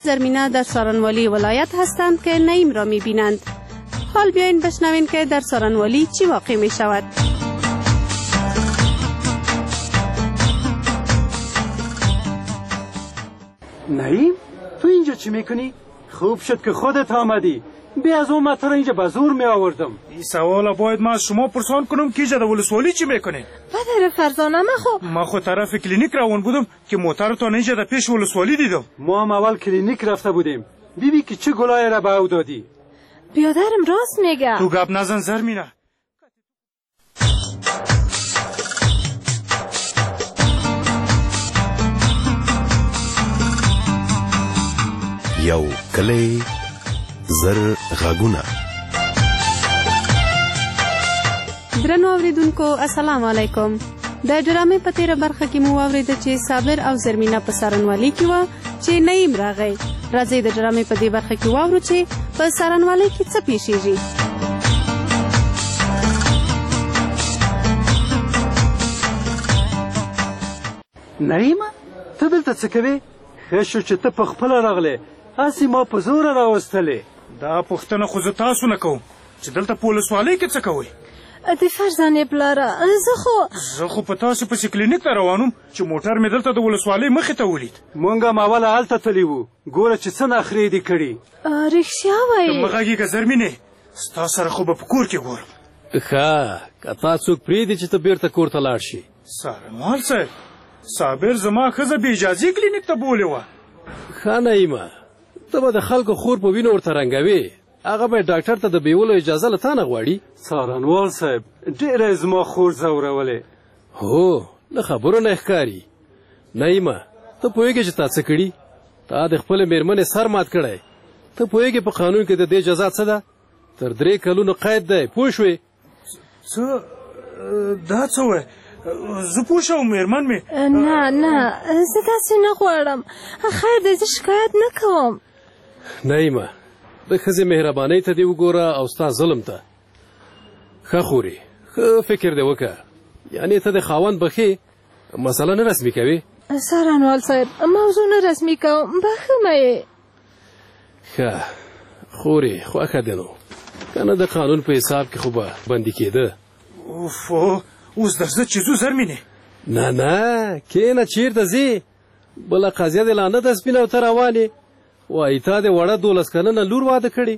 زرمینه در سارنوالی ولایت هستند که نعیم را می‌بینند. حال بیاین بشنوین که در سارنوالی چی واقع می شود. نعیم تو اینجا چی میکنی؟ خوب شد که خودت آمدی. بی از اون مطر اینجا به زور می آوردم. این سوال باید من از شما پرسان کنم که اینجا در ولسوالی چی میکنه؟ پدر فرزانه من خود طرف کلینیک روان بودم که موترتان اینجا در پیش ولسوالی دیدم. ما هم اول کلینیک رفته بودیم. بیبی که چه گلای را به او دادی؟ بیادرم راست میگه. تو گپ نزن زرمینه. یو کلی زر غاگونه. درنو اوریدونکو السلام علیکم. د ډرامې په تیره برخه کې مو واورېده چې صابر او زرمینه په سارنوالي کې وه چې نعیم راغی. راځئ د ډرامې په دې برخه کې واورو چې په سارنوالي کې څه پیښیږي. نعیمه ته دلته څه کوې؟ ښه شو چې ته په خپله راغلې. هسې ما په زوره راوستلې. دا پوښتنه خو زه تاسو نه کوم چې دلته په ولسوالۍ کې څه کوئ؟ د فرزانې پلاره زه خو په تاسو پسې کلینیک ته روانم چې موټر مې دلته د ولسوالۍ مخې ته ولید. مونږ هم اوله هلته تللي وو. ګوره چې څه نخرې دې کړي. رښتیا وایي؟ ته مه غږېږه زرمینې، ستا سره خو به په کور کې ګورم. ښه که تا څوک پرېږدي چې ته بیرته کور ته لاړ شي. سارنوال صاحب، صابر زما ښځه بې اجازې کلینیک ته بولې وه. ښه نعیمه، ته به د خلکو خور په وینو ورته رنګوې. هغه به ډاکټر ته د بیولو اجازه له تا نه غواړي. څارنوال صاحب ډېره زما خور ځورولې. هو له خبرو نه ښکاري. نعیمه ته پوهېږې چې تا څه کړي؟ تا د خپلې مېرمنې سر مات کړی. ته پوهېږې په قانون کې د دې جزا څه ده؟ تر 3 کلونو قید دی. پوه شوې؟ څه دا څه وایې؟ زه پوه شوم مېرمن مې. نه زه داسې نه غواړم. خیر دی زه شکایت نه کوم. نعیمه د ښځې مهربانۍ ته دې وګوره او ستا ظلم ته. ښه خورې، ښه فکر دې وکړه. یعنې ته د خاوند بخې مسله نه رسمي کوې؟ سارنوال صاحب موضوع نه رسمي کوم، بخښمه یې. ښه خورې خوښه دې نو، که نه د قانون په حساب کې خو به بندي کېده. اوف اوس درځه چې ځو زرمینې. نه کښېنه چېرته ځې؟ بله قضیه دې لا نه ده سپینه او ته روانې. وایي تا د وړه 12 کلنه لور واده کړې.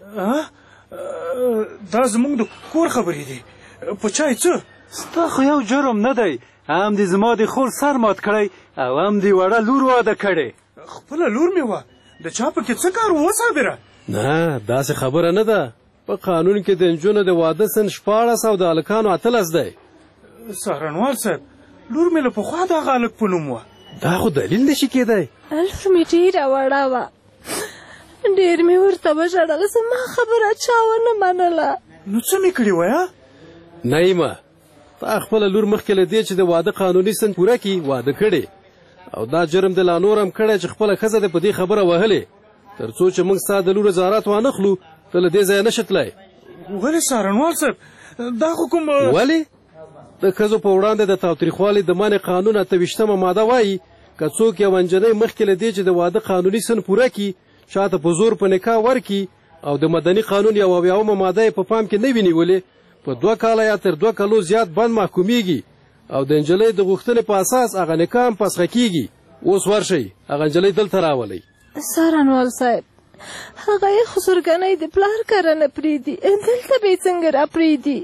دا زموږ د کور خبرې دي. په چای څه؟ ستا خو یو جرم نه دی. هم دې زما د خور سر مات کړی او هم دې وړه لور واده کړې. خپله لور مې وه. د چا پکې څه کار و صابره؟ نه داسې خبره نه ده. په قانون کې د نجونو د واده سن 14 او د هلکانو 18 دی. سارنوال صاحب لور مې له پخوا دغه هلک په نوم وه. دا خو دلیل نشي کېدی. لور مې ډېره وړه وه. ډېر مې ورته وژړل. زما خبره چا ونه منله. نو څه مې کړي وایه؟ نعیمه تا خپله لور مخکې له دې چې د واده قانوني سن پوره کړي واده کړې او دا جرم دې لا نور هم کړی چې خپله ښځه دې په دې خبره وهلې. تر څو چې موږ ستا د لور زارات وانخلو ته له دې ځایه نشې تللی. ولې سارنوال صاحب دا خو کوم ولې؟ د ښځو په وړاندې د تاوتریخوالي د منع قانون 28مه ماده وایي که څوک یوه نجلۍ مخکې له دې چې د واده قانوني سن پوره کړي چاته په زور په نکاح ورکړي او د مدني قانون 71مه ماده یې په پام کې نه وي نیولې په 2 کاله یا تر 2 کالو زیات بند محکومیږي او د نجلۍ د غوښتنې په اساس هغه نکاح هم فسخه کیږي. اوس ورشئ هغه نجلۍ دلته راولئ. سارنوال صاحب هغه یې خسرګنۍ د پلار کره نه پرېږدي، دلته به یې څنګه را پرېږدي؟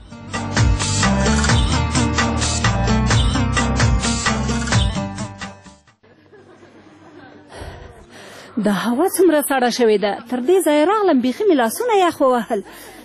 دا هوا څومره سړه شوې ده. تر دې ځایه راغلم بیخي مې لاسونه یخ ووهل.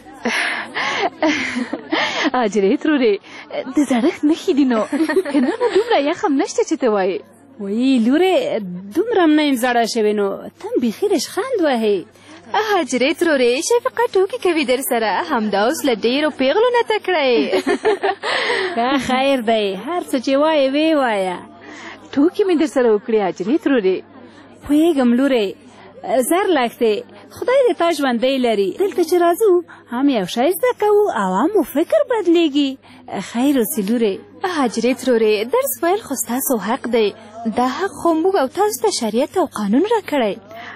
اجرې ترورې د زړښت نښې دي نو که نه دومره یخ هم نشته چې ته وایې. وایي لورې دومره هم نه یم زړه شوې نو ته هم بیخي رشخند وهې. اجرې ترورې شفقه ټوکې کوي در سره، همدا اوس له ډېرو پیغلو نه تکړه یې. خیر دی هر څه چې وایې ویې وایه. ټوکې مې در سره وکړې اجرې ترورې. پوهېږم لورې زر لږ دی. خدای دې تا ژوندی لري. دلته چې راځو هم یو شی زده کوو او هم مو فکر بدلیږي. خیر اوسې لورې. هجرې ترورې درس ویل خو ستاسو حق دی. دا حق خو موږ او تاسو ته شریعت او قانون راکړی.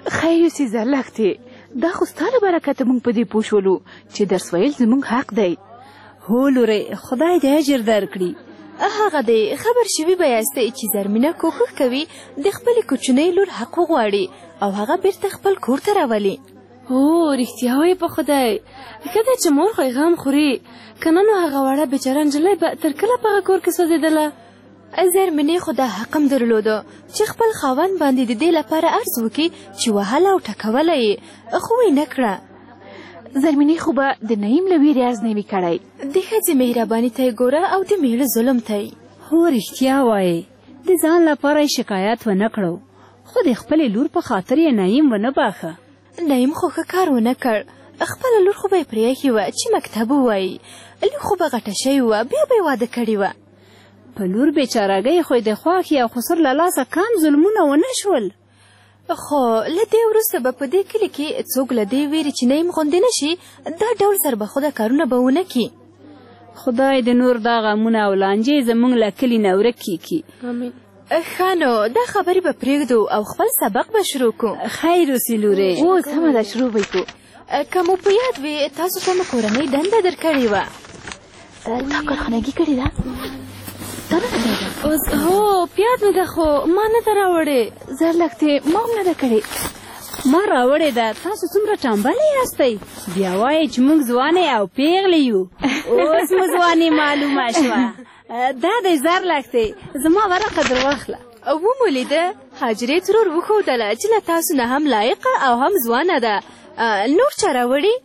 خیر یوسې زرلښتې دا خو ستا له برکته موږ په دې پوه شولو چې درس ویل زموږ حق دی. هو لورې خدای دې اجر درکړي. هغه دی خبر شوي به یاستئ چې زرمینه کوښښ کوي د خپلې کوچنۍ لور حق وغواړي او هغه بیرته خپل کور ته راولي. هو رښتیا وایې په خدای ښه ده چې مور خو یې غم خوري که نه نو هغه وړه بېچاره نجلۍ به تر کله په هغه کور کې سوځېدله. زرمینې خو دا حق هم درلوده چې خپل خاوند باندې د دې لپاره عرض وکړي چې وهله او ټکوله یې خو یې نه کړه. زرمینې خو به د نعیم له ویرې عرض نه وي کړی. د ښځې مهرباني ته یې ګوره او د میړه ظلم ته یې. هو رښتیا وایې د ځان لپاره یې شکایت ونه کړو خو د خپلې لور په خاطر یې نعیم ونه باښه. نعیم خو ښه کار ونه کړ. خپله لور خو به یې پرېښې وه چې مکتب ووایي. لور خو به غټه شوې وه بیا به یې واده کړې وه. په لور بېچارهګۍ خو د خواښې او خسر له لاسه کم ظلمونه ونه شول. خو له دې وروسته به په دې کلي کې څوک له دې ویرې چې نعیم غوندې نه شي دا ډول سربخوده کارونه به ونه کړي. خدای د نور دا غمونه او لانجې زموږ له کلي نه ورکې کړي. ښه نو دا خبرې به پرېږدو او خپل سبق به شروع کړو. خیر اوسې لورې. اوس سمه ده شروع به یې کړو. که مو په یاد وي تاسو ته مو کورنۍ دنده درکړې وه. تا کارخانګي کړې ده؟ تا نه کړې ده؟ هو پیاد مې ده خو ما نه ده راوړې. زرلښتې ما هم نه ده کړې. ما راوړې ده. تاسو څومره ټمبلې یاستئ بیا وایئ چې موږ ځوانې او پیغلې یو. اوس مو ځوانې معلومه شوه. دا دی زرلښتې زما ورقه در واخله. ومو لیده حاجرې ترور وښودله چې له تاسو نه هم لایقه او هم ځوانه ده. نور چا راوړي؟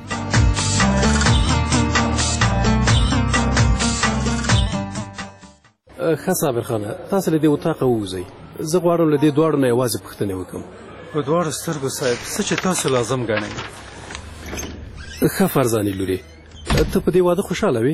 ښه صابر خانه تاسو له دې اطاقه ووځئ. زه غواړم له دې دواړو نه یوازې پوښتنې وکړم. په دواړو سترګو صاحب څه چې تاسو لازم ګڼئ. ښه فرزانې لورې ته په دې واده خوشحاله وې؟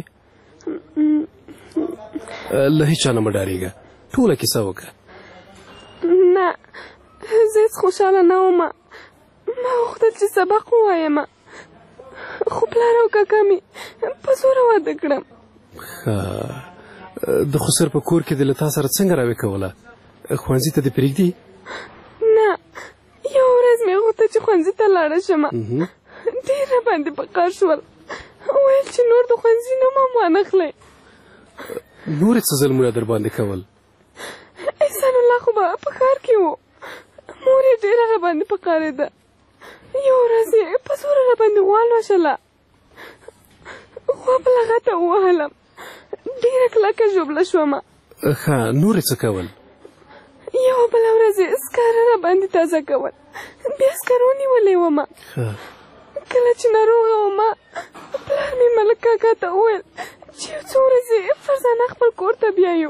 له هیچا نه مه ډارېږه ټوله کیسه وکړه. نه زه هېڅ خوشحاله نه وم. ما غوښتل چې سبق ووایم خو پلار او کاکا مې په زوره واده کړم. ښه د خسر په کور کې دې له تا سره څنګه راوې کوله؟ ښوونځي ته دې پرېږدي؟ نه یو ورځ مې غوښتل چې ښوونځي ته لاړه شم. ډېر راباندې په قهر شول. ویل چې نور د ښوونځي نوم هم وانخلئ. نورې څه ظلمونه در باندې کول؟ احسان الله خو به په ښار کې و. مور یې ډېره راباندې په قهرېده. یو ورځ یې په زوره راباندې غوا لوشله. غوا په لغته ووهلم. ډېره کلکه ژوبله شومه. ښه نورې څه کول؟ یوه بله ورځ یې سکاره راباندې تازه کول. بیا سکرو نیولې ومه. کله چې ناروغه ومه پلار مې ملک کاکا ته وویل چې یو څو ورځې فرزانه خپل کور ته بیایو.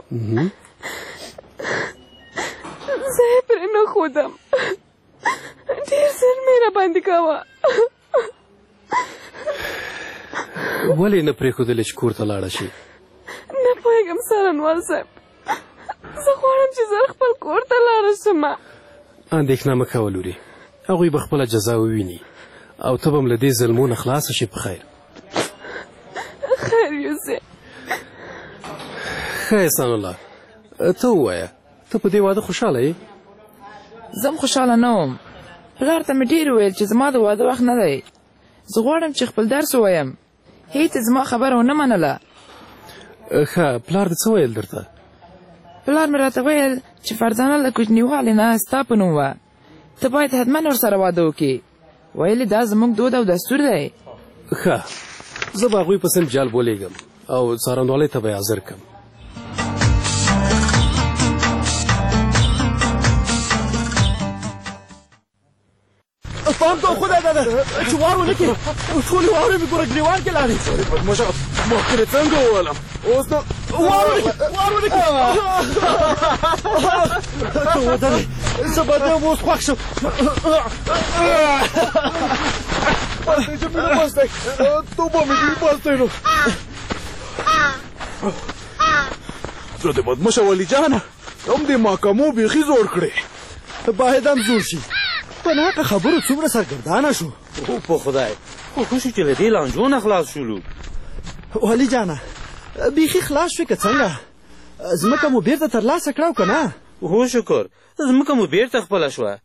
زه یې پرې نه ښودم. ډېر زر مې راباندې کاوه. ولې نه پرېښودلې چې کور ته لاړه شي؟ نه پوهېږم څارنوال صاحب. زه غواړم چې زر خپل کور ته لاړه شم. اندېښنه مه کوه لورې هغوی به خپله جزا وویني او ته به هم له دې ظلمو نه خلاصه شي په خیر. خیر یوسف. ښه احسان الله ته ووایه ته په دې واده خوشحاله یې؟ زه هم خوشحاله نه وم. پلار ته مې ډېر وویل چې زما د واده وخت نه دی. زه غواړم چې خپل درس ووایم. هېڅ زما خبره ونه منله. ښه پلار دې څه ویل درته؟ پلار مې راته ویل چې فرزانه له کوچنیوالي نه ستا په نوم وه. ته باید حتما ورسره واده وکړې. ویلې دا زموږ دود او دستور دی. ښه زه به هغوی په صنف جال بولېږم او څارنوالۍ ته به یې حاضر کړم. پام کوه خدای داده چې وار ونه کړې. ټولې واورې مې ګوره ګریوان کې لاړې. بدماشه مخکې دې څنګه وولم اوس نو وار ونه کړې. ته ودرې زه به دې اوس خوښ شم. بس دی چې مینه بس دی. توبه مې دې بس دی نو. زه دې بدماشه ولي جانه هم دې محکمو بیخي زور کړې. باید هم زور شي. په ناکه خبرو څومره سرګردانه شو. په خدای خو ښه شو چې له دې لانجو نه خلاص شولو. والي جانه بیخي خلاص شوې که څنګه؟ ځمکه مو بیرته ترلاسه کړه او که نه؟ هو شکر ځمکه مو بیرته خپله شوه.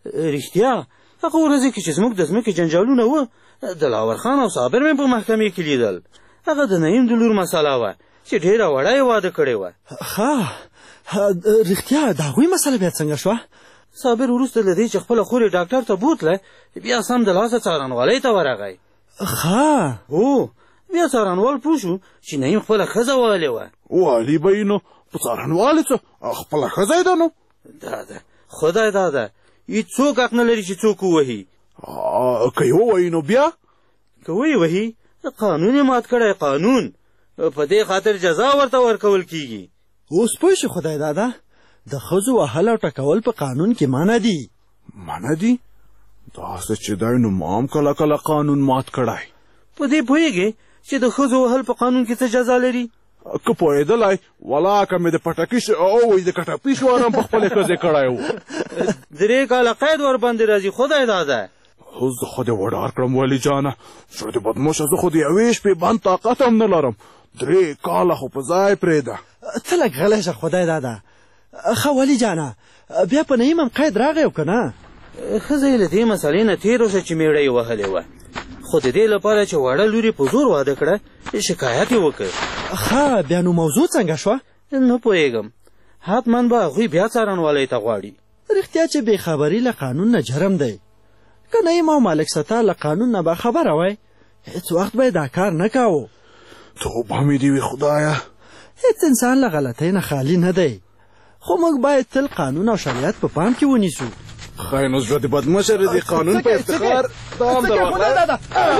رښتیا هغه ورځې کې چې زموږ د ځمکې جنجالونه وه دلاور خان او صابر مې په محکمې کې لیدل. هغه د نعیم د لور مسله وه چې ډېره وړه یې واده کړې وه. ښه رښتیا د هغوی مسله بیا څنګه شوه؟ صابر وروسته له دې چې خپله خور یې ډاکټر ته بوتله بیا سم د لاسه څارنوالۍ ته ورغی. ښه هو بیا څارنوال پوه شو چې نعیم خپله ښځه والې وه. والي به یې نو په څارنوالې څه خپله ښځه یې ده نو؟ دا ده خدای دا ده هېڅوک حق نه لري چې څوک ووهي. که یې ووهي نو بیا؟ که ویې وهي قانون یې مات کړی قانون په دې خاطر جزا ورته ورکول کیږي. اوس پوه شي خدای دادا د ښځو وهل او ټکول په قانون کې منع دي. منع دي؟ داسې چې دی نو ما هم کله کله قانون مات کړی. په دې پوهېږې چې د ښځو وهل په قانون کې څه جزا لري؟ که پوهېدلی ولاکه مې د پټکي او د کټپي شوارم په خپلې ښځې کړی و. 3 کاله قید ورباندې راځي خدای داده. اوس زه خو دې وډار کړم والي جانه زه د بدموشه زه خو د یوې شپې بند طاقت هم نه لرم. 3 کاله خو په ځای پرېږده. ته لږ غلی شه خدای داده. ښه والي جانه بیا په نعیم هم قید راغی او که نه؟ ښځه یې له دې مسلې نه تېر اوسه چې مېړه یې وهلې وه خو د دې لپاره چې واړه لور یې په زور واده کړه شکایت یې وکړ. ښه بیا نو موضوع څنګه شوه؟ نه پوهېږم حتما به هغوی بیا څارنوالی ته غواړي. رښتیا چې بېخبري له قانون نه جرم دی. که نعیم او مالک ستا له قانون نه باخبره وای هېڅ وخت به یې دا کار نه کاوه. توبه مې دې وي خدایه. هېڅ انسان له غلطۍ نه خالي نه دی خو موږ باید تل قانون او شریعت په پام کې ونیسو. خیر نو زړه د بدمشر د قانون په افتخار دوام درواخله.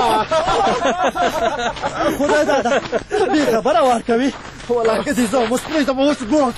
خدای داده بېخبره وار کوي ولاکه دې زه اوس پرېږدم اوس ګوره.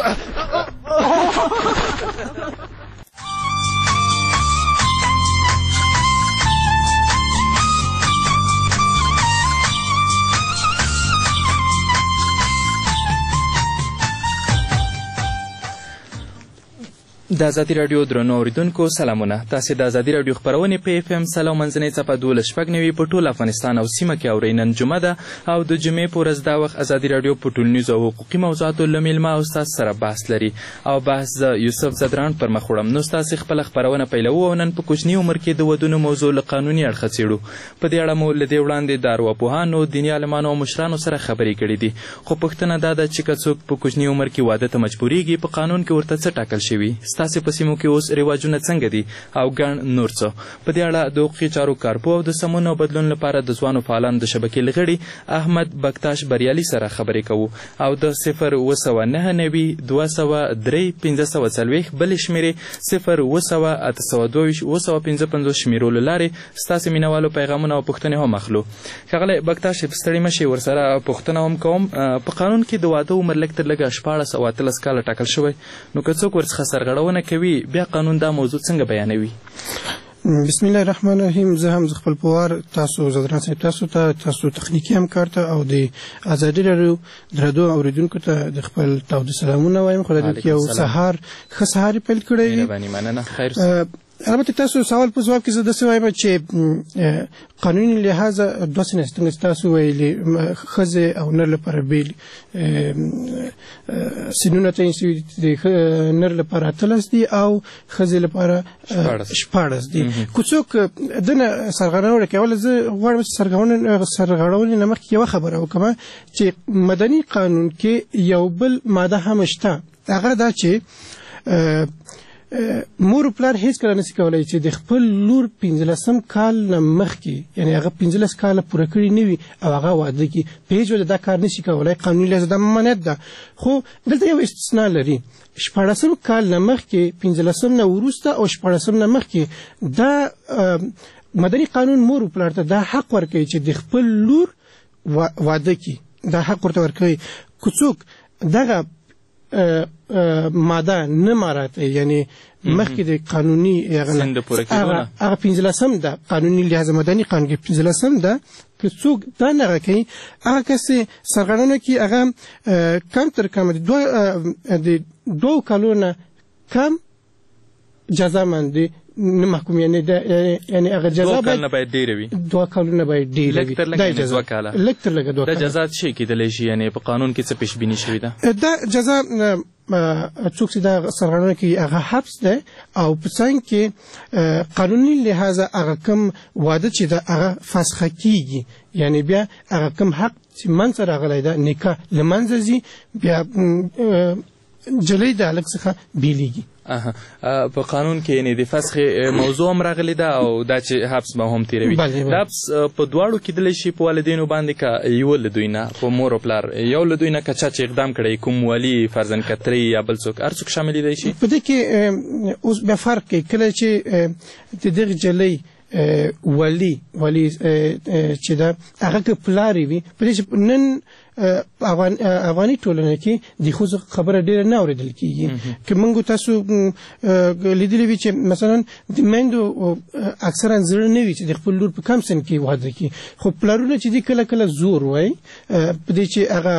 د ازادي راډیو درنو اورېدونکو سلامونه. تاسې د ازادي راډیو خپرونې په اف ام سل او منځنۍ څپه 12.9 په ټول افغانستان او سیمه کې اورئ. نن جمعه ده او د جمعې په ورځ دا وخت ازادي راډیو په ټولنیزو او حقوقي موضوعاتو له میلمه او استاد سره بحث لري او بحث زه یوسف زدران پر مخ وړم. نو ستاسې خپله خپرونه پیلوو او نن په کوچني عمر کې د ودونو موضوع له قانوني اړخه څېړو. په دې اړه مو له دې وړاندې د ارواپوهانو دیني عالمانو او مشرانو سره خبرې کړې دي خو پوښتنه دا ده چې که څوک په کوچني عمر کې واده ته مجبورېږي په قانون کې ورته څه ټاکل شوي؟ ستاسې په سیمو کې اوس رواجونه څنګه دي او ګڼ نور څه؟ په دې اړه د حقوقي چارو کارپو او د سمون او بدلون لپاره د ځوانو فعالانو د شبکې له غړي احمد بکتاش بریالي سره خبرې کوو او د 07992 203 بلې شمېرې 08082 شمېرو له لارې ستاسې مینهوالو پیغامونه او پوښتنې هم اخلو. ښاغلی بکتاش ستړي مه شئ ورسره پوښتنه هم کوم. په قانون کې د واده عمر لږ تر لږه 14 او 18 کاله ټاکل شوی نو که څوک ورڅخه سرغړونه کوي بیا قانون دا موضوع څنګه بیانوي؟ بسم الله الرحمن الرحیم. زه هم خپل پوار تاسو زدران صاحب تاسو تخنیکی همکار ته او د ازادي راډیو درنو اوریدونکو ته د خپل تود سلامونه وایم. خدای دې یو سهار ښه سهار پیل کړی. مهرباني مننه. خیر. البته تاسو سوال په ځواب کې زه داسې وایم چې قانوني لحاظه داسې نه څنګه تاسو ویلي ښځې او نر لپاره بیل سنونه تعین شوي دي. نر لپاره 18 دي او ښځې لپاره 14 دي. که څوک دنه سرغړونه کوله زه غواړم چې سرغړونې نه مخکې یوه خبره وکړم چې مدني قانون کې یو بل ماده هم شته. هغه دا چې مور پلار هیڅ کله نشي کولای چې د خپل لور 15 کال نه مخکې یعنی هغه 15 کال پوره کړی نه وي او هغه واده کې په هیڅ وجه دا کار نشي کولای. قانوني لحاظ دا ممانعت ده خو دلته یو استثناء لري. 14 کال نه مخکې 15 نه وروسته او 14 نه مخکې دا مدني قانون مور پلار ته دا حق ورکوي چې د خپل لور واده کې دا حق ورته ورکوي. که څوک دغه ماده نه مراته یعنی مخکې د قانوني هغه 15 ده قانوني لحاظ مدني قانون کې 15 ده که څوک دا نه کوي هغه کس سرغړونه کوي هغه کم تر کم د 2 کالونو کم جزا مندي نه محکوم یعنی هغه جزا باید ډیره وي. 2 کالونه باید ډیره وي. دا جزا لکتر لګه 2 دا جزا شي کېدلی شي یعنی په قانون کې څه پیش بینی شوی ده؟ دا جزا څوک چې دا سرغړونه کوي هغه حبس دی او په څنګ کې قانوني لحاظه هغه کوم واده چې دا هغه فسخه کیږي یعنی بیا هغه کوم حق چې منځ راغلی ده نکاح له منځه ځي بیا جلۍ د هلک څخه بیلیږي. په قانون کې یعنې د فسخ موضوع هم راغلی ده او دا چې حبس به هم تیروي. دا حبس په دواړو کیدلی شي په والدینو باندې که یو له دوی نه په مور او پلار یو له دوی نه که چا چې اقدام کړی کوم والي فرضاً که ترې یا بل څوک هر څوک شاملېدی شي. په دې کې اوس بیا فرق کوي کله چې د دغې جلۍ ولی چې دا هغه که پلاری وي په دې چې نن افغاني ټولنه کې د ښځو خبره ډېره نه اورېدل کېږي که موږ تاسو لیدلی وي چې مثلا د میندو اکثرا زړه نه وي چې د خپل لور په کم سن کې واده کړي خو پلارونه چې دي کله کله زور وایي په دې چې هغه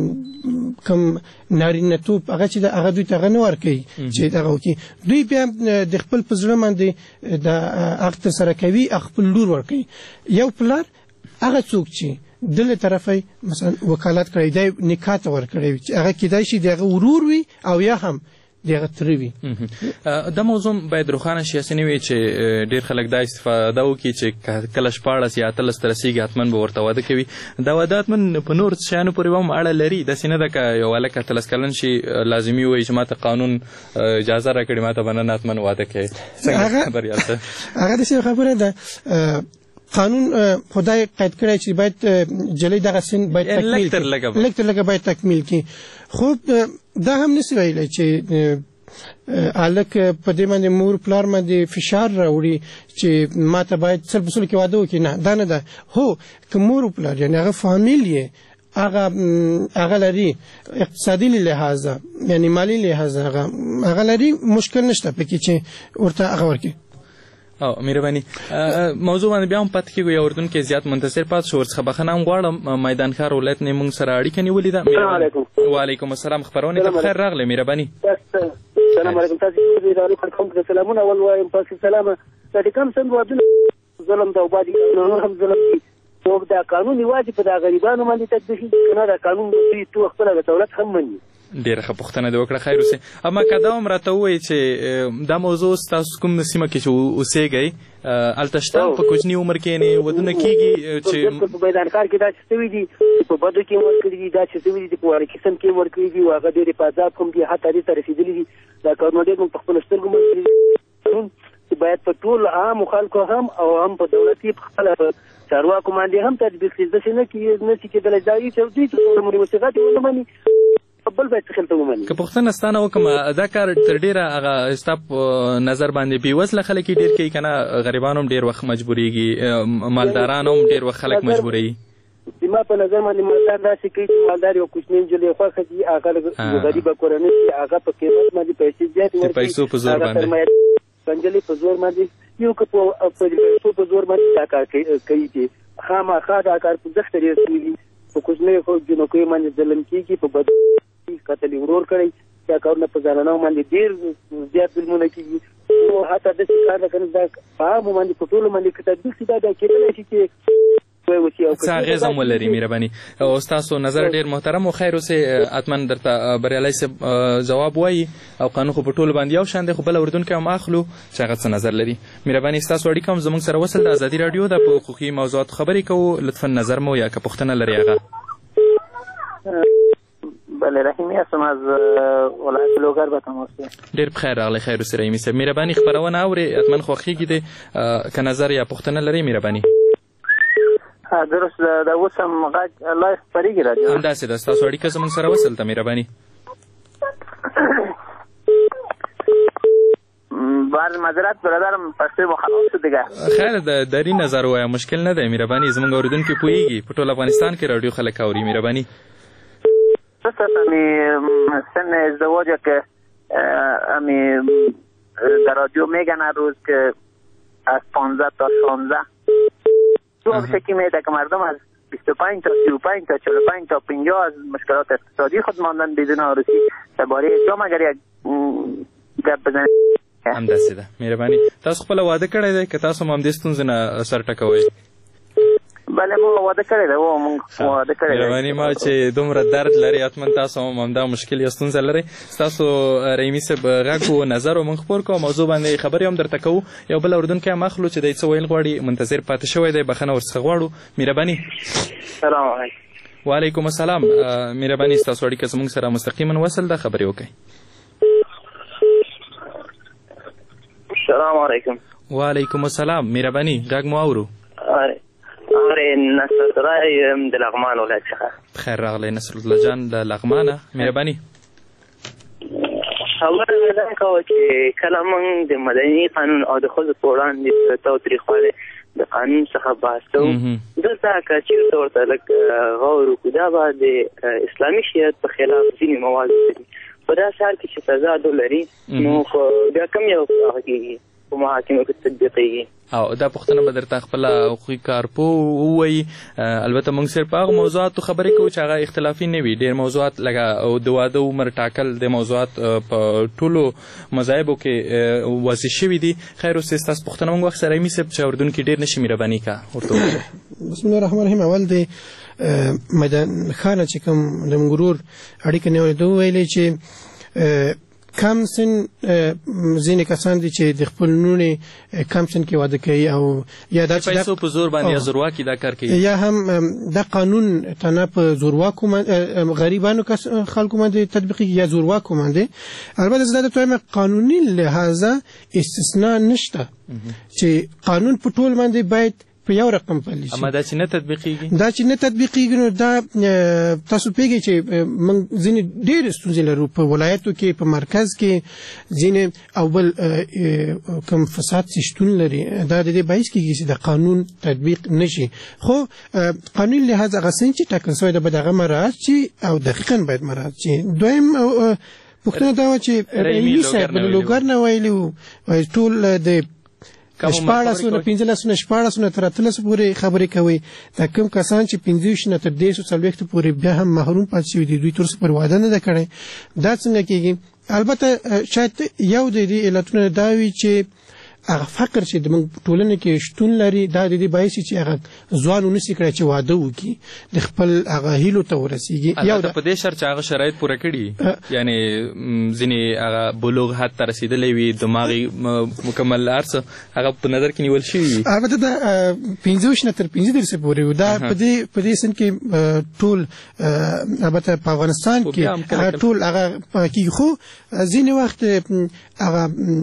کوم نارینه‌توب هغه چې هغه دوی ته هغه نه ورکوي چې دغه وکړي دوی بیا د خپل په زړه باندې د هغه ترسره کوي خپل لور ورکوي. یو پلار هغه څوک چې دله طرفی مثلا وکالت کړی دی نکاح ته ورکړی وي چې هغه کیدای شي دغه ورور وي او یا هم دغه تره وي. دا موضوع باید روښانه شي هسې نه وي چې ډېر خلک دا استفاده وکړي چې کله 16 یا 18 ته رسېږي حتما به ورته واده کوي. دا واده حتما په نور شیانو پورې به هم اړه لري داسې نه ده که یو هلک 18 کلن شي لازمي وایي چې ما ته قانون اجازه راکړې ما ته به نن حتما واده کوي. څنګه خبریال صاحب هغه داسې خبره ده قانون خدای قید کړی چې باید جلۍ دغه سن باید تکمیل کړي لږ تر لږه باید تکمیل کړي خو دا هم نشي ویلی چې هلک په دې باندې مور پلار باندې فشار راوړي چې ما ته باید سل په سلو کې واده وکړي نه دا نه ده. هو که مور پلار یعنې هغه فامیل یې هغه لري اقتصادي لحاظه یعنې مالي لحاظه هغه لري مشکل نشته پکې چې ورته هغه ورکړي. او مهرباني موضوع باندې بیا هم پاتې کېږو یو اردن کې زیات منتصر پاتې شو ورڅخه بخښنه هم غواړم میدان ښار ولایت نه موږ سره اړیکه نیولې ده. وعلیکم السلام خپرونې ته بخیر راغلی مهرباني. سلام علیکم تاسو د ادارې پر کوم سلامونه اول وایم تاسو سلام د کوم څنګه وادونه ظلم دا وبادي نور هم ظلم دي خو دا قانون یوازې په دا غریبانو باندې تطبیق کنه دا قانون دوی تو خپل د دولت هم مني. ډېره ښه پوښتنه دې وکړه خیر اوسې. اما که دا هم راته ووایي چې دا موضوع ستاسو کوم سیمه کې چې اوسېږئ هلته شته په کوچني عمر کې یعنې ودونه کېږي چې په میدان ښار کې داسې شوي دي په بدو کې ورکړي دي داسې شوي دي په وارکسم کې ورکړي دي هغه ډېرې په عذاب هم دي حتی دې ته رسېدلي دي دا کارونه ډېر موږ په خپلو سترګو باندې چې باید په ټول عامو خلکو هم او هم په دولتي په خپله چارواکو باندې هم تطبیق شي داسې نه کېدلی دا چې دوی ته موسیقات ونه مني بل باید خلته ومني. که پوښتنه ستانه وکړم دا کار تر ډېره هغه ستا په نظر باندې بېوزله خلک یې ډېر کوي که نه غریبان هم ډېر وخت مجبورېږي مالداران هم ډېر وخت خلک مجبوروي؟ زما په نظر باندې مالدار داسې کوي چې مالدار یو کوچنۍ نجلۍ خوښه دي هغه غریبه کورنۍ چې هغه په قیمت باندې پیسې زیاتې ورکړي پیسو په زور باندې نجلۍ په زور باندې یو که په پیسو په زور باندې دا کار کوي چې خامخا دا کار په زښته ډېر شوي دي په کوچنیو جنکیو باندې ظلم کېږي په بد قتل ورور کړی دا کارونه په زنانو باندې ډېر زیات ظلمونه کېږي او حتی داسې کار ده که نه دا په عامو باندې په ټولو باندې که تطبیق شي دا کېدلی شي چې څه اغېز هم ولري مهرباني. او ستاسو نظر ډېر محترم او خیر اوسې حتما درته بریالی صاحب ځواب وایي او قانون خو په ټولو باندې یو شان دی خو بله اردون کې هم اخلو چې هغه څه نظر لري. مهرباني ستاسو اړیکه هم زموږ سره وصل د ازادي راډیو ده په حقوقي موضوعاتو خبرې کوو لطفا نظر مو یا که پوښتنه لري هغه. بله رحیمی هستم از ولایت لوګر به تماس یم. ډېر بخیر راغلی خیر اوسې رحیمي صاحب. مهرباني خپرونه اورې حتما خوښېږي دی که نظر یا پوښتنه لرئ مهرباني. درست دا اوس هم غږ لایف خپرېږي راډیو همداسې ده ستاسو اړیکه زموږ سره وصل ته مهرباني. بار معذرت برادرم پښتو به خلاص شو دیگه خیر دری نظر وایه مشکل نه دی مهرباني زموږ اورېدونکي پوهېږي په ټول افغانستان کې راډیو خلک اوري مهرباني. سن ازدواج که در رادیو میگن هر روز که از 15 تا 16 تو شکی میده که مردم از 25 تا 35 تا 45 تا 50 از مشکلات اقتصادی خود ماندن بدون عروسی درباره اقدام اگر یک گپ بزنید همداسې ده مهرباني. تاسو خپله واده کړی دی که تاسو هم همدې ستونزې نه سر ټکوئ؟ بله مونږ واده کړی دی مونږ واده کړی دی. مهرباني ما چې دومره درد لري حتما تاسو هم همدا مشکل یا ستونزه لرئ. ستاسو رحیمي صاحب غږ و نظر مونږ خپور کوو موضوع باندې خبرې هم درته کوو. یو بل اورېدونکی هم اخلو چې دی څه ویل غواړي منتظر پاتې شوی دی بخښنه ورڅخه غواړو. مهرباني. سلام علیکم. وعلیکم السلام. مهرباني ستاسو اړیکه زموږ سره مستقیما وصل ده خبرې وکړئ. السلام علیکم. وعلیکم السلام. مهرباني غږ مو اورو. نصر الله یم د لغمان ولایت څخه. خیر راغلی نصر الله جان د لغمانه. مهرباني. خبره دا کوه چې کله موږ د مدني قانون او د ښځو په وړاندې تاوتریخوالی د قانون څخه بحث کوو دلته که چېرته ورته لږ غور وکړو دا به د اسلامي شریعت په خلاف ځینې مواد لري. په داسې حال کې چې تضاد ولري نو بیا کوم یو هغه کېږي په محاکمو کې تطبیقېږي. او دا پوښتنه به درته خپله حقوقي کارپوه ووایي. البته موږ صرف په هغو موضوعاتو خبرې کوو چې هغه اختلافي نه وي. ډېر موضوعات لکه د واده عمر ټاکل د موضوعات په ټولو مذاهبو کې واضح شوي دي. خیر اوس ستاسو پوښتنه موږ وخت سره رحیمي صاحب چې اورېدونکي ډېر نه شي مهرباني کا ورته ووایي. بسم الله الرحمن الرحیم. اول د میدان خانه چې کوم د موږ ورور اړیکه نه اورېده وویلې چې کم سن ځینې کسان دي چې د خپل لوڼې کم سن کې واده کوي او یا دا چې پیسو په زور باندې یا زورواکي دا کار کوي یا هم دا قانون تنه په زورواکو غریبانو خلکو باندې تطبیقي یا زورواکو باندې. البته زه دا ته قانوني لحاظه استثناء نشته چې قانون په ټول باندې باید په یو رقم پلی شي. اما دا چې نه تطبیقیږي نو دا تاسو پیږئ چې موږ ځینې ډېرې ستونزې لرو په ولایتو کې په مرکز کې ځینې او بل کوم فساد چې شتون لري دا د دې باعث کېږي چې د قانون تطبیق نشي. خو قانوني لحاظ هغه څه چې ټاکل شوی ده باید هغه مراعات شي او دقیقا باید مراعات شي. دویم پوښتنه دا وه چې رحیمي صاحب لوګر نه ویلي وو ټول د 14 15 تر 13 پورې خبرې کوي. دا کوم کسان چې 15 نه تر 40 پورې بیا هم محروم پاتې شوي دي دوی تر څو پر واده نه ده کړی. دا څنګه کېږي؟ البته شاید یو د دې علتونه دا وي چې هغه فقر چې د موږ ټولنه کې شتون لري دا د دې باعث چې هغه ځوان ونسي کړی چې واده وکړي د خپل هغه هیلو ته ورسیږي. البته په دې شرط چې هغه شرایط پوره کړي یعنی ځینې هغه بلوغ حد ته رسېدلی وي دماغي مکمل هر څه هغه په نظر کې نیول شوي وي. البته دا 15 نه تر 15 پورې و دا په دې سن کې ټول البته په افغانستان کې ټول هغه کېږي. خو ځینې وخت هغه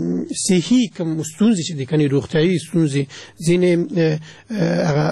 صحي کوم ستونزې چې د کني روغتیایي ستونزې ځینې هغه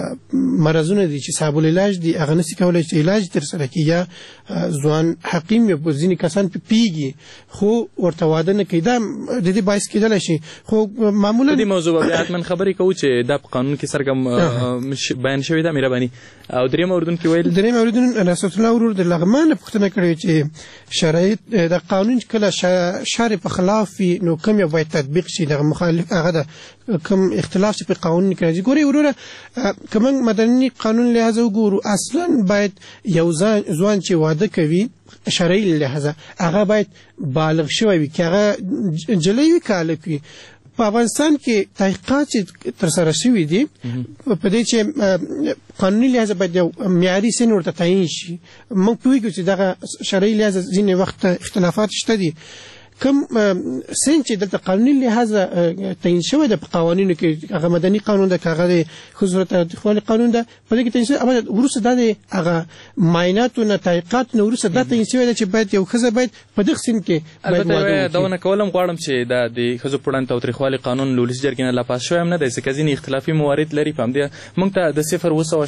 مرضونه دي چې صاحب العلاج دي هغه نشي کولی چې علاج ترسره کړي یا ځوان حکیم یا ځینې کسان پیږي خو ورته واده نه کوي. دا د دې باعث کېدلی شي. خو معمولا دې موضوع به حتما خبرې کوو چې دا په قانون کې څرګند بیان شوی ده. مهرباني. او درېیم اورېدونکي ویل نصرت الله ورور د لغمان پوښتنه کړې چې شرایط د قانون کله شرع په خلاف وي نو کوم یو باید تطبیق شي دغه مخالف هغه د کوم اختلاف چې په قانون کې راځي. ګورئ وروره که موږ مدني قانون لحاظه وګورو اصلا باید یو ځوان چې واده کوي شرعي لحاظه هغه باید بالغ شوی وي که هغه جلی وي که هلک وي. په افغانستان کې تحقیقات چې ترسره شوي دي په دې چې قانوني لحاظه باید یو معیاري سن ورته تعیین شي. موږ پوهېږو چې دغه شرعي لحاظه ځینې وخت اختلافات شته دي. کوم سن چې دلته قانوني لحاظه تعیین شوی ده په قوانینو کې هغه مدني قانون ده که هغه د ښځو تاوتریخوالي قانون ده په دې کې تعیین شوی وروسته دا د هغه معایناتو نه تحقیقاتو نه وروسته دا تعیین شوی ده چې باید یو ښځه باید په دغه سن کې باید واده وکړي. دا ونه کول هم غواړم چې دا د ښځو په وړاندې تاوتریخوالي قانون له ولسي جرګې نه لاپاس شوی هم نه دی ځکه ځینې اختلافي موارد لري. په همدې موږ ته د 0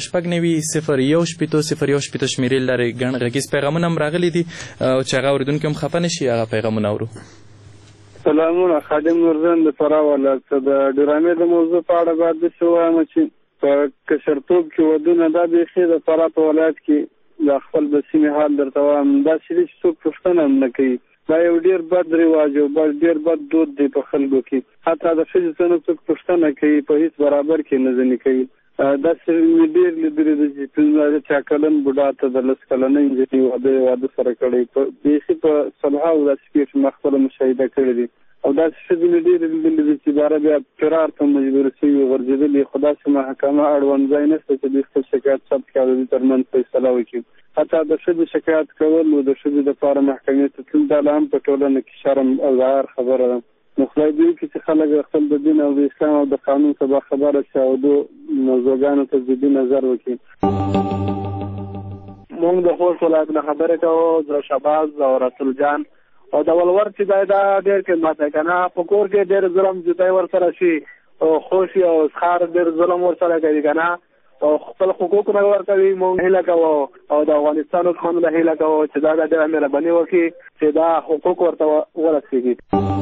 شمیرې لري ګڼ غږیز پیغامونه هم راغلي دي چې هغه اورېدونکي هم خفه نه شي هغه پیغامونه اورو. سلامونه خادم نورزن د فراه ولایت څخه د ډرامې د موضوع په اړه باید داسې ووایم چې په کشرتوب کې ودونه دا بیخي د فراه په ولایت کې د خپل د سیمې حال درته وایم داسې دي چې څوک پوښتنه هم نه کوي. دا یو ډېر بد رواج او ډېر بد دود دی په خلکو کې. حتی د ښځې څه نه څوک پوښتنه کوي په هېڅ برابر کې نه ځنې کوي. داسې مې ډېر لیدلي دي چې 15 کلن بوډا ته د 10 کلنۍ نجلۍ واده سره کړی بیخي په صلحاو داسې پېښې ما خپله مشاهده کړې دي او داسې ښځې مې ډېرې لیدلي دي چې باره بیا فرار ته مجبوره سوي غورځېدلي خو داسې محکمه اړوند ځای نشته چې دوی خپل شکایت ثبت کړي او د دوی ترمنځ فیصله وکړي حتی د ښځې شکایت کول او د ښځې دپاره محکمې ته تلل دا لا هم په ټولنه کې شرم او عار خبره ده نو خدای دې وکړي چې خلک خپل د دین او د اسلام او د قانون څخه باخبره شي او دو موضوعګانو ته جدي نظر وکړي. موږ د خوست ولایت نه خبرې کوو د شهباز او رسول جان او د ولور چې دا ډېر خدمت دی که نه په کور کې ډېر ظلم جدای ورسره شي او خوشي او اسخار ډېر ظلم ورسره کوي که نه او خپل حقوق نه ورکوي. موږ هیله کوو او د افغانستان حکومت له هیله کوو چې دا ډېره مهرباني وکړي چې دا حقوق ورته ورسېږي.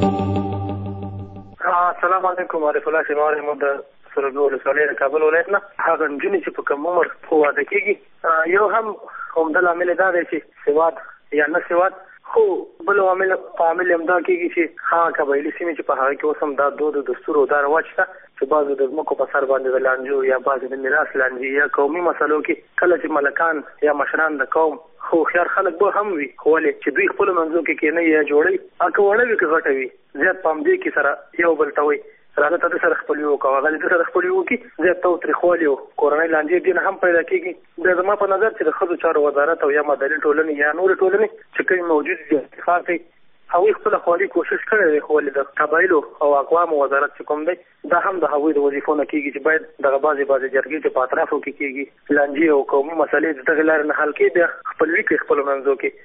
السلام علیکم عارف الله شینواری مو د سرګو ولسوالۍ د کابل ولایت نه هغه نجونې چې په کم عمر واده کېږي یو هم عمده لامل دا دی چې سواد یا نه سواد خو بل عامل همدا کېږي چې هغه قبایلي سیمې چې په هغه کې اوس هم دا دود او دستور او دا رواج شته چې بعضو د ځمکو په سر باندې د لانجو یا بعضې د میراث لانجې یا قومي مسلو کې کله چې ملکان یا مشران د قوم خو هوښیار خلک به هم وي خو ولې چې دوی خپلو منځو کې کینئ یا جوړئ که وړه وي که غټه وي زیات په همدې کې سره یو بل ته وایي راځه ته د سره خپلوي وکړه هغه د سره خپلوي وکړي زیات تاوتریخوالي او کورنۍ لانجې دې نه هم پیدا کېږي. دا زما په نظر چې د ښځو چارو وزارت او یا مدني ټولنې یا نورې ټولنې چې کومې موجود دي اتفاق کوي هغوی خپله خوالي کوشش کړی دی خو ولې د قبایلو او اقوامو وزارت چې کوم دی دا هم د هغوی د وظیفو نه کېږي چې باید دغه بعضې جرګې چې په اطرافو کې کېږي لانجې او قومي مسلې د دغې لارې نه حل کړي بیا خپلوي کوي خپلو منځو کې.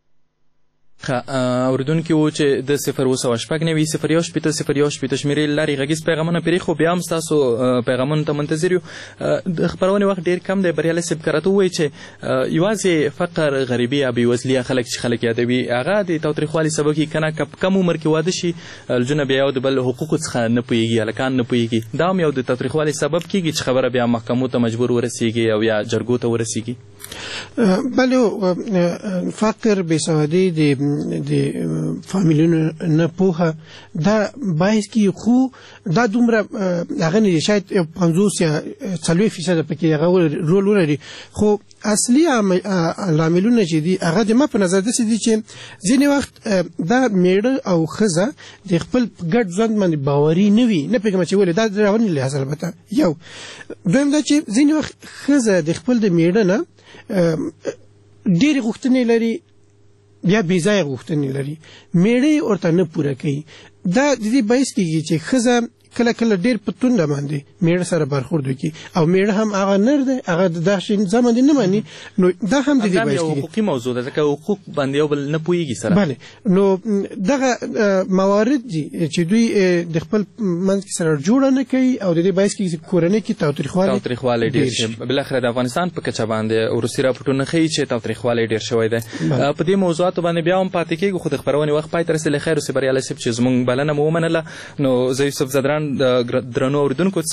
اوریدونکي وو چې د 0 اوسه شپږ نوي 0 یو شپېته 0 یو شپېته شمېرې له لارې غږیز پیغامونه پرېښو بیا هم ستاسو پیغامونو ته منتظر یو. د خپرونې وخت ډېر کم دی. بریالی صاحب که راته ووایي چې یوازې فقر غریبي یا بېوزلي خلک چې خلک یادوي هغه د تاوتریخوالي سبب کېږي که نه که په کم عمر کې واده شي لجونه بیا یو د بل حقوقو څخه نه پوهېږي هلکان نه پوهېږي دا هم یو د تاوتریخوالي سبب کېږي چې خبره بیا محکمو ته مجبور ورسېږي او یا جرګو ته ورسېږي. بله فقر بېسوادي د فامیلونو نه پوهه دا باعث کېږي خو دا دومره هغه نه دي شاید 50 یا 40% پکې هغه رول ولري خو اصلي لاملونه چې دي هغه د ما په نظر داسې دي چې ځینې وخت دا میړه او ښځه د خپل ګډ ژوند باندې باوري نه وي نه پوهېږم چې ولې دا د رواني لحاظ البته یو دویم دا چې ځینې وخت ښځه د خپل د میړه نه ډېرې غوښتنې لري بیا بې ځایه غوښتنې لري میړه یې ورته نه پوره کوي دا د دې باعث کېږي چې ښځه کله کله ډېر په تونده باندې میړه سره برخورد وکړي او میړه هم هغه نر دی هغه د دغه شي نظام باندې نه مني نو دا هم د دې باعث کېږي. حقوقي موضوع ده ځکه حقوق باندې یو بل نه پوهېږي سره. بله نو دغه موارد دي چې دوی د خپل منځ کې سره جوړه نه کوي او د دې باعث کېږي چې کورنۍ کې تاوتریخوالی ډېر شي. بالاخره د افغانستان په کچه باندې وروستي راپورټونه ښیي چې تاوتریخوالی ډېر شوی دی. په دې موضوعاتو باندې بیا هم پاتې کېږو خو د خپرونې وخت پای ته رسېدلی. خیر اوسې بریالی صاحب چې زموږ بلنه مو ومنله نو زه یوسف زدران د درنو اورېدونکو